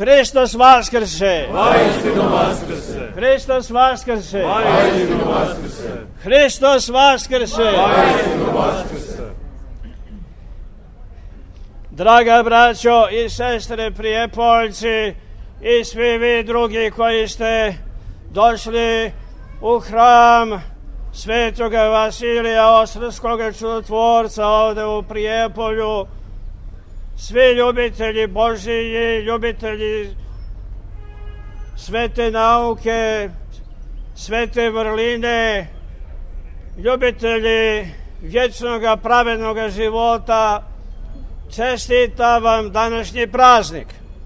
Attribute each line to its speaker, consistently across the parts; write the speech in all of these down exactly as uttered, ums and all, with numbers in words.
Speaker 1: Hristos vaskrse!
Speaker 2: Vaistinu vaskrse!
Speaker 1: Hristos vaskrse!
Speaker 2: Vaistinu vaskrse!
Speaker 1: Hristos vaskrse!
Speaker 2: Vaistinu vaskrse!
Speaker 1: Draga braćo i sestre Prijepoljci i svi vi drugi koji ste došli u hram Svetoga Vasilija Ostrskoga čudotvorca ovde u Prijepolju, svi ljubitelji Božiji, ljubitelji svete nauke, svete vrline, ljubitelji vječnoga pravednoga života, čestitam vam današnji praznik.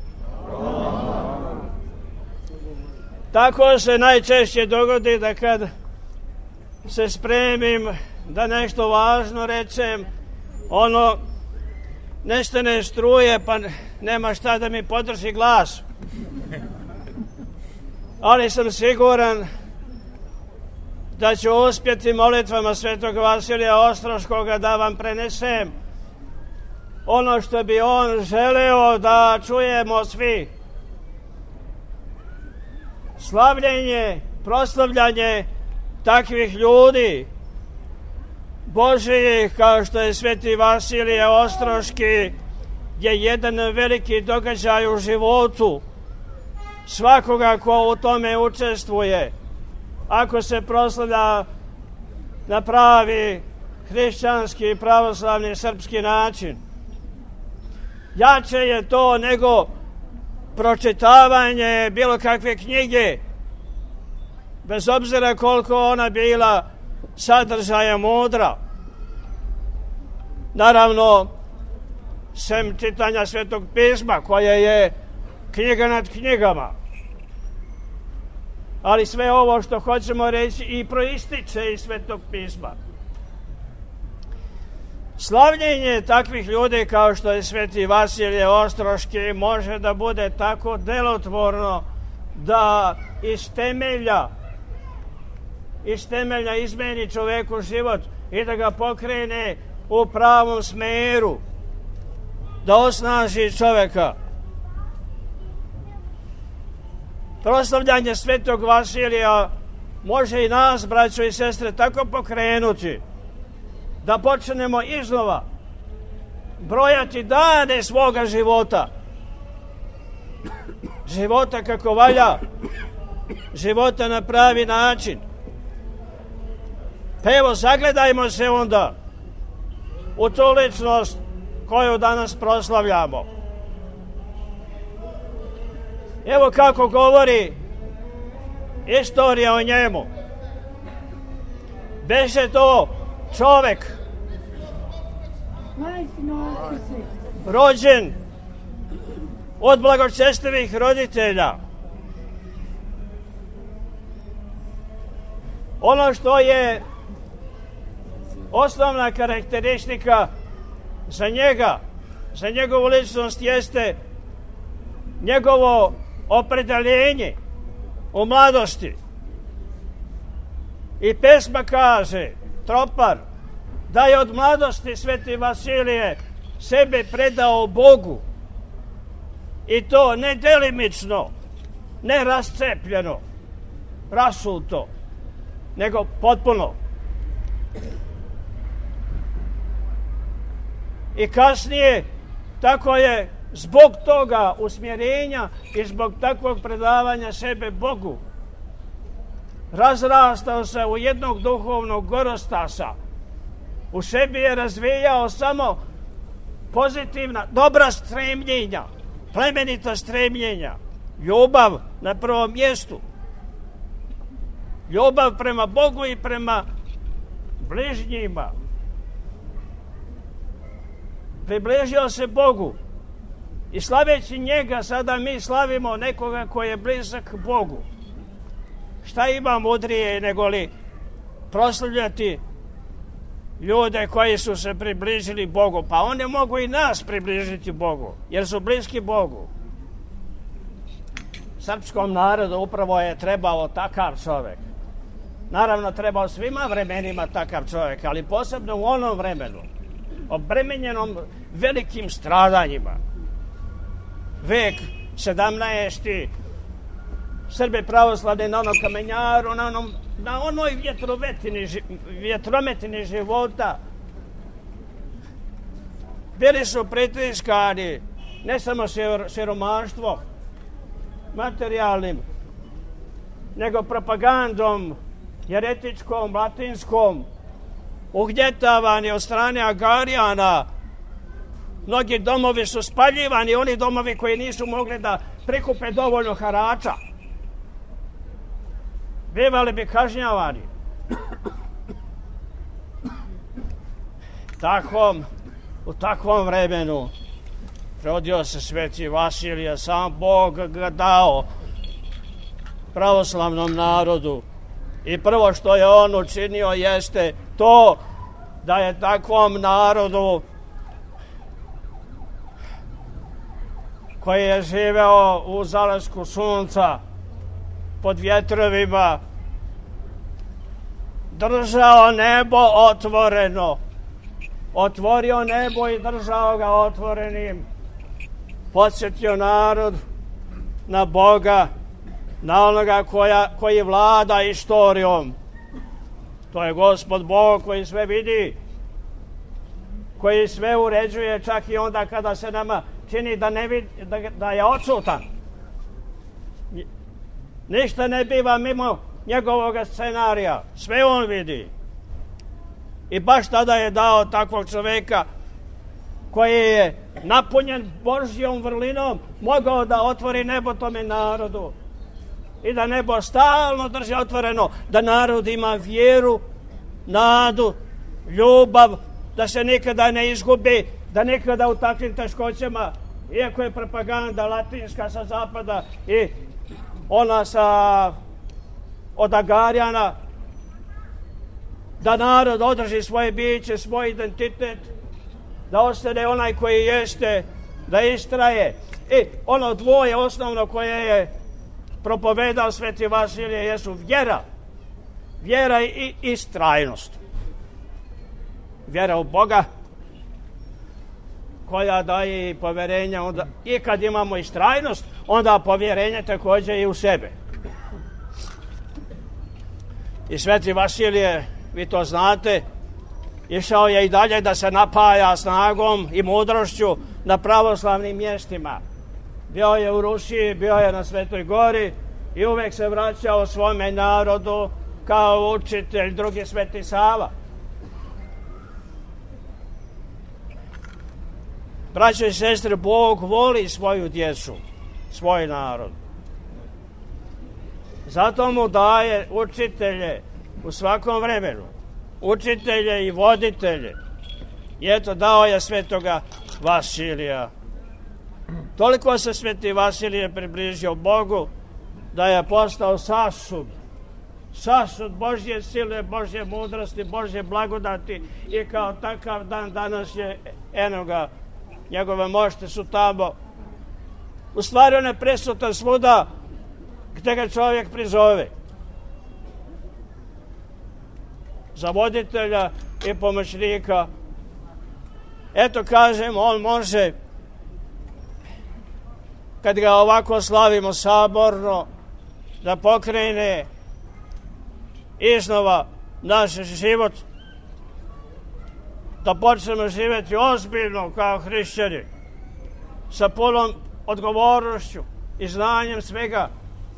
Speaker 1: Tako se najčešće dogodi da kad se spremim da nešto važno rečem, ono nestane struje pa nema šta da mi podrži glas. Ali sam siguran da ću uspjeti molitvama Svetog Vasilija Ostroškoga da vam prenesem ono što bi on želeo da čujemo svi. Slavljenje, proslavljanje takvih ljudi Božijih kao što je Sveti Vasilije Ostroški je jedan veliki događaj u životu svakoga ko u tome učestvuje. Ako se proslavlja na pravi hrišćanski, pravoslavni, srpski način, jače je to nego pročitavanje bilo kakve knjige, bez obzira koliko ona bila sadržaja mudra. Naravno, sem čitanja Svetog pisma, koje je knjiga nad knjigama. Ali sve ovo što hoćemo reći i proističe iz Svetog pisma. Slavljenje takvih ljudi kao što je Sveti Vasilije Ostroški može da bude tako delotvorno da iz temelja iz temelja izmeni čoveku život i da ga pokrene u pravom smeru, da osnaži čoveka. Proslavljanje Svetog Vasilija može i nas, braćo i sestre, tako pokrenuti da počnemo iznova brojati dane svoga života. Života kako valja, života na pravi način. Pa evo, zagledajmo se onda u tu ličnost koju danas proslavljamo. Evo kako govori istorija o njemu. Beše to čovek rođen od blagočestivih roditelja. Ono što je osnovna karakteristika za njega, za njegovu ličnost jeste njegovo opredeljenje u mladosti. I pesma kaže, Tropar, da je od mladosti Sveti Vasilije sebe predao Bogu. I to ne delimično, ne rascepljeno, rasuto, nego potpuno. I kasnije, tako je zbog toga usmjerenja i zbog takvog predavanja sebe Bogu razrastao se u jednog duhovnog gorostasa. U sebi je razvijao samo pozitivna, dobra stremljenja, plemenita stremljenja, ljubav na prvom mjestu, ljubav prema Bogu i prema bližnjima. Približio se Bogu i slaveći njega sada mi slavimo nekoga koji je blizak Bogu. Šta ima mudrije nego li proslavljati ljude koji su se približili Bogu? Pa one mogu i nas približiti Bogu, jer su bliski Bogu. Srpskom narodu upravo je trebao takav čovek. Naravno, trebao svima vremenima takav čovek, ali posebno u onom vremenu, obremenjenom velikim stradanjima. Vek sedamnaesti Srbi pravoslavni na onom kamenjaru, na, onom, na onoj vjetrometini, vjetrometini života. Bili su pritiskani, ne samo siromaštvom materijalnim, nego propagandom jeretičkom, latinskom, ugnjetavani od strane Agarijana. Mnogi domovi su spaljivani, oni domovi koji nisu mogli da prikupe dovoljno harača. Bivali bi kažnjavani. Takvom, u takvom vremenu rodio se sveti Vasilije, sam Bog ga dao pravoslavnom narodu. I prvo što je on učinio jeste to da je takvom narodu koji je živeo u zalasku sunca, pod vjetrovima, držao nebo otvoreno. Otvorio nebo i držao ga otvorenim. Podsjetio narod na Boga, na onoga koja, koji vlada istorijom. To je Gospod Bog koji sve vidi, koji sve uređuje, čak i onda kada se nama čini da, ne vidi, da, da je odsutan. Ništa ne biva mimo njegovog scenarija. Sve on vidi. I baš tada je dao takvog čovjeka koji je napunjen Božjom vrlinom, mogao da otvori nebo tome narodu. I da nebo stalno drži otvoreno, da narod ima vjeru, nadu, ljubav, da se nikada ne izgubi, da nikada u takvim teškoćama, iako je propaganda latinska sa zapada i ona sa od Agarijana, da narod održi svoje biće, svoj identitet, da ostane onaj koji jeste, da istraje. I ono dvoje osnovno koje je propovedao sveti Vasilije jesu vjera. Vjera i istrajnost. Vjera u Boga koja daje i povjerenja. Onda, i kad imamo istrajnost, onda povjerenje također i u sebe. I sveti Vasilije, vi to znate, išao je i dalje da se napaja snagom i mudrošću na pravoslavnim mjestima. Bio je u Rusiji, bio je na Svetoj Gori i uvijek se vraćao svome narodu kao učitelj, drugi Sveti Sava. Braćo i sestre, Bog voli svoju djecu, svoj narod. Zato mu daje učitelje u svakom vremenu, učitelje i voditelje. I eto, dao je svetoga Vasilija. Toliko se sveti Vasilije približio Bogu da je postao sasud. Sasud Božje sile, Božje mudrosti, Božje blagodati i kao takav dan danas je, eno ga, njegove mošte su tamo. U stvari on je prisutan svuda gdje ga čovjek prizove. Za voditelja i pomoćnika. Eto, kažem, on može, kad ga ovako slavimo saborno, da pokrene iznova naš život, da počnemo živjeti ozbiljno kao hrišćani, sa punom odgovornošću i znanjem svega,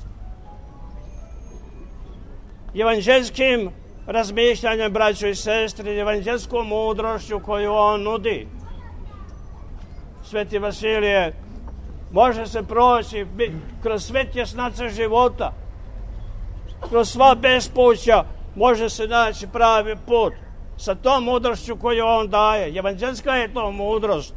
Speaker 1: evanđelskim razmišljanjem, braćo i sestre, evanđelskom mudrošću koju on nudi. Sveti Vasilije može se proći kroz sve tjesnace života, kroz sva bespuća može se naći pravi put sa tom mudrošću koju on daje. Evanđelska je to mudrost.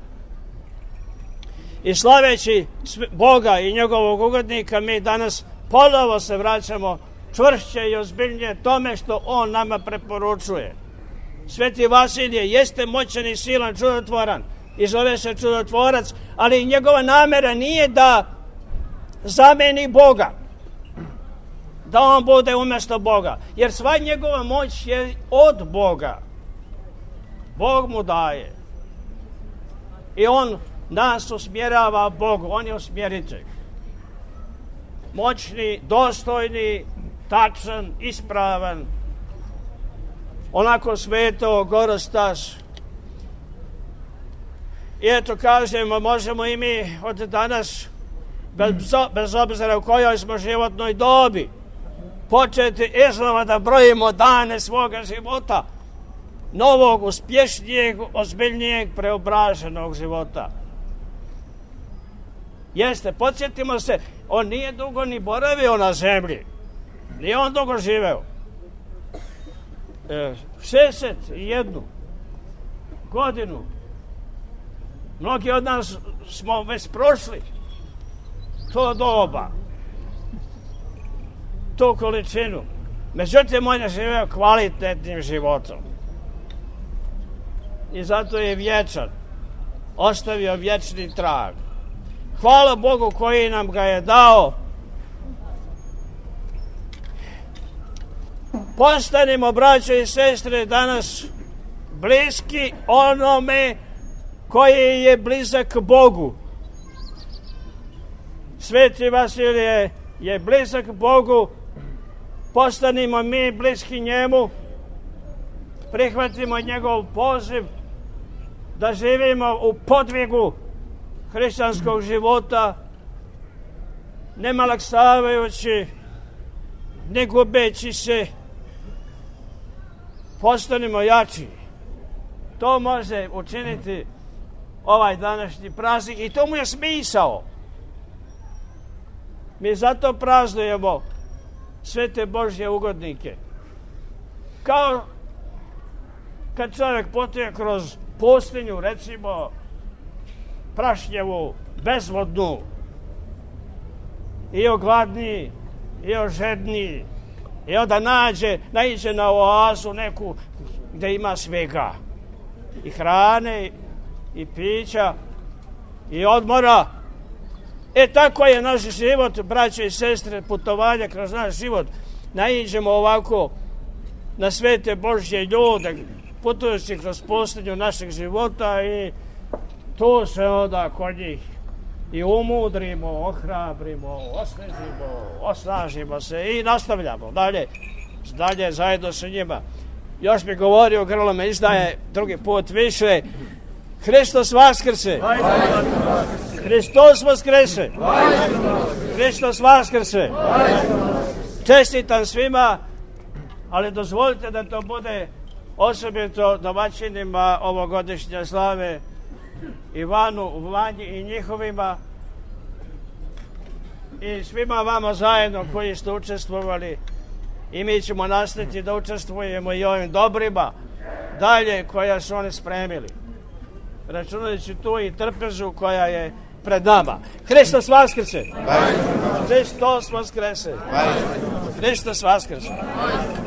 Speaker 1: I slaveći Boga i njegovog ugodnika, mi danas ponovo se vraćamo čvršće i ozbiljnije tome što on nama preporučuje. Sveti Vasilije jeste moćan i silan, čudotvoran i zove se čudotvorac, ali njegova namjera nije da zameni Boga, da on bude umjesto Boga, jer sva njegova moć je od Boga. Bog mu daje i on nas usmjerava Bogu, on je usmjeritelj. moćni, dostojni, tačan, ispravan, onako sveto, gorostas. I eto, kažemo, možemo i mi od danas, bez, bez obzira u kojoj smo životnoj dobi, početi iznova da brojimo dane svoga života, novog, uspješnijeg, ozbiljnijeg, preobraženog života. Jeste, podsjetimo se, on nije dugo ni boravio na zemlji, nije on dugo živeo. E, šezdeset jednu godinu. Mnogi od nas smo već prošli to doba, tu količinu. Međutim, on je živeo kvalitetnim životom. I zato je vječan. Ostavio vječni trag. Hvala Bogu koji nam ga je dao. Postanimo, braćo i sestre, danas bliski onome koji je blizak Bogu. Sveti Vasilije je blizak Bogu. Postanimo mi bliski njemu. Prihvatimo njegov poziv da živimo u podvigu hrišćanskog života, ne malaksavajući, ne gubeći se. Postanimo jači. To može učiniti ovaj današnji praznik i to mu je smisao. Mi zato praznujemo sve te Božje ugodnike. Kao kad čovjek putuje kroz pustinju, recimo prašnjevu, bezvodnu, i ogladniji, i ožedniji, i onda nađe, naiđe na oazu neku gdje ima svega. I hrane, i pića, i odmora. E tako je naš život, braće i sestre, putovanje kroz naš život. Naiđemo ovako na sve te Božje ljude, putujući kroz pustinju našeg života i tu se onda kod njih i umudrimo, ohrabrimo, osvežimo, osnažimo se i nastavljamo dalje, dalje zajedno sa njima. Još mi govorio, grlo me izdaje drugi put više. Hristos vaskrse! Hristos vaskrse! Hristos vaskrse! Čestitam svima, ali dozvolite da to bude osobito domaćinima ovogodišnje slave, Ivanu, Vanji i njihovima i svima vama zajedno koji ste učestvovali, i mi ćemo nastaviti da učestvujemo i ovim dobrima dalje koja su oni spremili, računajući tu i trpežu koja je pred nama. Hristos vaskrse! Hristos vaskrese! Hristos vaskrese!